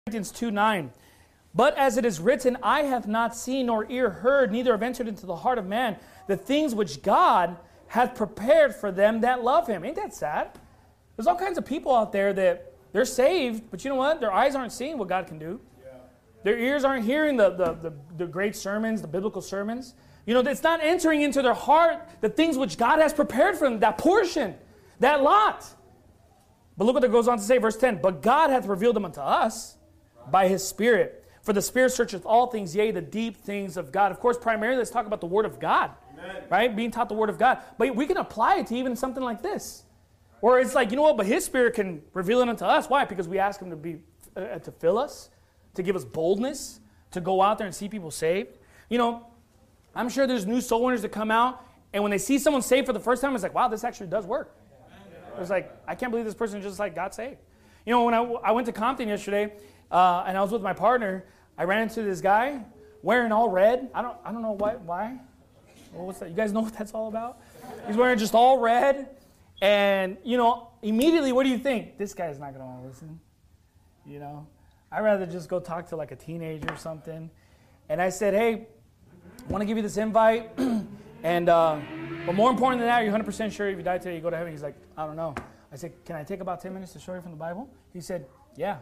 Corinthians 2:9. But as it is written, I have not seen nor ear heard, neither have entered into the heart of man, the things which God hath prepared for them that love him. Ain't that sad? There's all kinds of people out there that they're saved, but you know what? Their eyes aren't seeing what God can do. Their ears aren't hearing the great sermons, the biblical sermons. You know, it's not entering into their heart the things which God has prepared for them, that portion, that lot. But look what it goes on to say, verse 10. But God hath revealed them unto us by his Spirit. For the Spirit searcheth all things, yea, the deep things of God. Of course, primarily, let's talk about the Word of God. Amen. Right? Being taught the Word of God. But we can apply it to even something like this. Or it's like, you know what, but his Spirit can reveal it unto us. Why? Because we ask him to fill us, to give us boldness, to go out there and see people saved. You know, I'm sure there's new soul winners that come out, and when they see someone saved for the first time, it's like, wow, this actually does work. It's like, I can't believe this person just like got saved. You know, when I went to Compton yesterday, and I was with my partner, I ran into this guy wearing all red. I don't know why. Well, what's that? You guys know what that's all about? He's wearing just all red. And, you know, immediately, what do you think? This guy's not going to want to listen. You know, I'd rather just go talk to like a teenager or something. And I said, hey, I want to give you this invite. And, but more important than that, are you 100% sure if you die today, you go to heaven? He's like, I don't know. I said, can I take about 10 minutes to show you from the Bible? He said, yeah.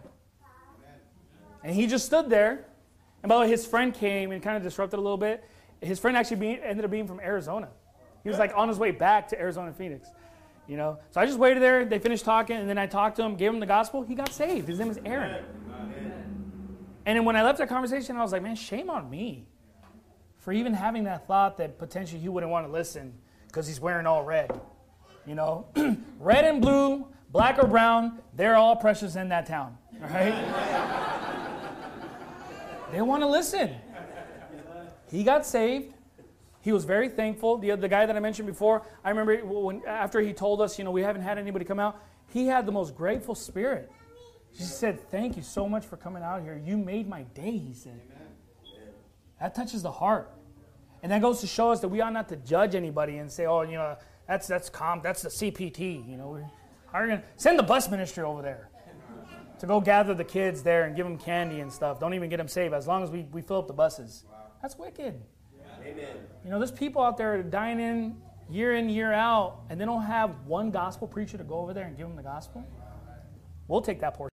And he just stood there. And by the way, his friend came and kind of disrupted a little bit. His friend actually ended up being from Arizona. He was like on his way back to Arizona, Phoenix. You know, so I just waited there. They finished talking, and then I talked to him, gave him the gospel. He got saved. His name is Aaron. And then when I left that conversation, I was like, man, shame on me for even having that thought that potentially he wouldn't want to listen because he's wearing all red. You know, red and blue, black or brown, they're all precious in that town. All right? They want to listen. He got saved. He was very thankful. The guy that I mentioned before, I remember after he told us, you know, we haven't had anybody come out, he had the most grateful spirit. He said, thank you so much for coming out here. You made my day, he said. That touches the heart. And that goes to show us that we ought not to judge anybody and say, oh, you know, that's the CPT. You know, we're going to send the bus ministry over there to go gather the kids there and give them candy and stuff. Don't even get them saved as long as we fill up the buses. That's wicked. Amen. You know, there's people out there dying in, year out, and they don't have one gospel preacher to go over there and give them the gospel. We'll take that portion.